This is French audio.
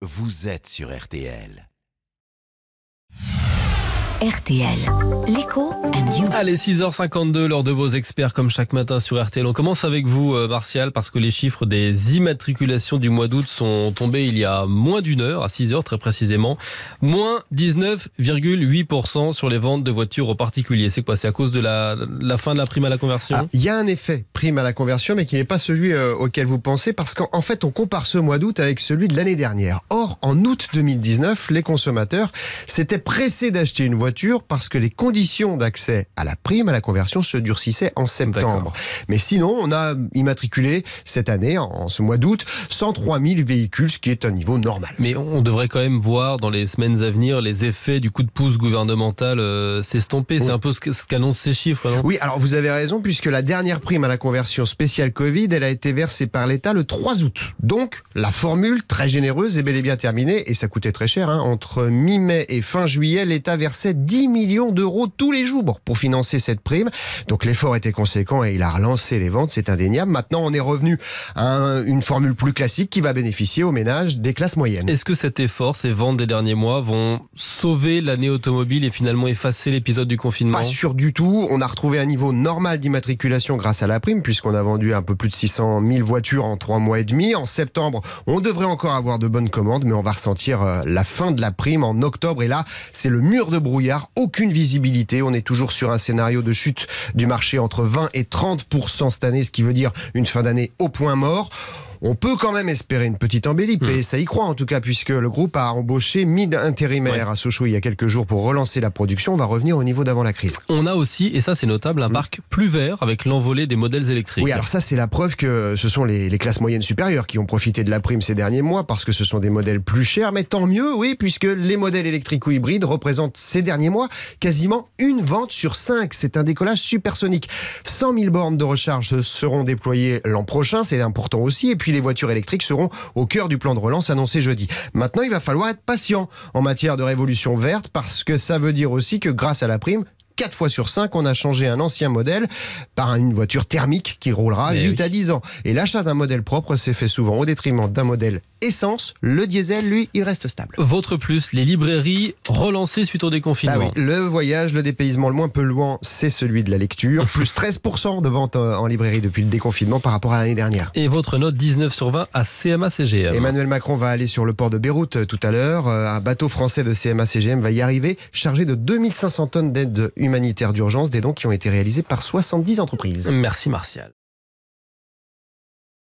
vous êtes sur RTL. RTL, l'écho and you. Allez, 6h52, l'heure de vos experts comme chaque matin sur RTL. On commence avec vous, Martial, parce que les chiffres des immatriculations du mois d'août sont tombés il y a moins d'une heure, à 6h très précisément. Moins 19,8% sur les ventes de voitures aux particuliers. C'est quoi? C'est à cause de la fin de la prime à la conversion? Il y a un effet prime à la conversion, mais qui n'est pas celui auquel vous pensez, parce qu'en fait, on compare ce mois d'août avec celui de l'année dernière. Or, en août 2019, les consommateurs s'étaient pressés d'acheter une voiture parce que les conditions d'accès à la prime à la conversion se durcissaient en septembre. Mais sinon, on a immatriculé cette année, en ce mois d'août, 103 000 véhicules, ce qui est un niveau normal. Mais on devrait quand même voir dans les semaines à venir les effets du coup de pouce gouvernemental s'estomper. C'est un peu ce qu'annoncent ces chiffres, non? Oui, alors vous avez raison, puisque la dernière prime à la conversion spéciale Covid, elle a été versée par l'État le 3 août. Donc, la formule très généreuse est bel et bien terminée, et ça coûtait très cher. Entre mi-mai et fin juillet, l'État versait 10 millions d'euros tous les jours pour financer cette prime. Donc l'effort était conséquent et il a relancé les ventes, c'est indéniable. Maintenant, on est revenu à une formule plus classique qui va bénéficier aux ménages des classes moyennes. Est-ce que cet effort, ces ventes des derniers mois, vont sauver l'année automobile et finalement effacer l'épisode du confinement? Pas sûr du tout. On a retrouvé un niveau normal d'immatriculation grâce à la prime, puisqu'on a vendu un peu plus de 600 000 voitures en 3 mois et demi. En septembre, on devrait encore avoir de bonnes commandes, mais on va ressentir la fin de la prime en octobre. Et là, c'est le mur de brouillard. Aucune visibilité. On est toujours sur un scénario de chute du marché entre 20 et 30% cette année, ce qui veut dire une fin d'année au point mort. On peut quand même espérer une petite embellie, et ça y croit en tout cas, puisque le groupe a embauché 1000 intérimaires à Sochaux il y a quelques jours pour relancer la production. On va revenir au niveau d'avant la crise. On a aussi, et ça c'est notable, un parc plus vert avec l'envolée des modèles électriques. Oui, alors ça c'est la preuve que ce sont les classes moyennes supérieures qui ont profité de la prime ces derniers mois, parce que ce sont des modèles plus chers, mais tant mieux, oui, puisque les modèles électriques ou hybrides représentent ces derniers mois quasiment une vente sur 5. C'est un décollage supersonique. 100 000 bornes de recharge seront déployées l'an prochain, c'est important aussi, et puis les voitures électriques seront au cœur du plan de relance annoncé jeudi. Maintenant, il va falloir être patient en matière de révolution verte, parce que ça veut dire aussi que grâce à la prime, 4 fois sur 5, on a changé un ancien modèle par une voiture thermique qui roulera 8 à 10 ans. Et l'achat d'un modèle propre s'est fait souvent au détriment d'un modèle essence. Le diesel, lui, il reste stable. Votre plus, les librairies relancées suite au déconfinement. Oui, le voyage, le dépaysement le moins polluant, c'est celui de la lecture. Plus 13% de ventes en librairie depuis le déconfinement par rapport à l'année dernière. Et votre note 19 sur 20 à CMA-CGM. Emmanuel Macron va aller sur le port de Beyrouth tout à l'heure. Un bateau français de CMA-CGM va y arriver, chargé de 2500 tonnes d'aide humanitaire d'urgence, des dons qui ont été réalisés par 70 entreprises. Merci Martial.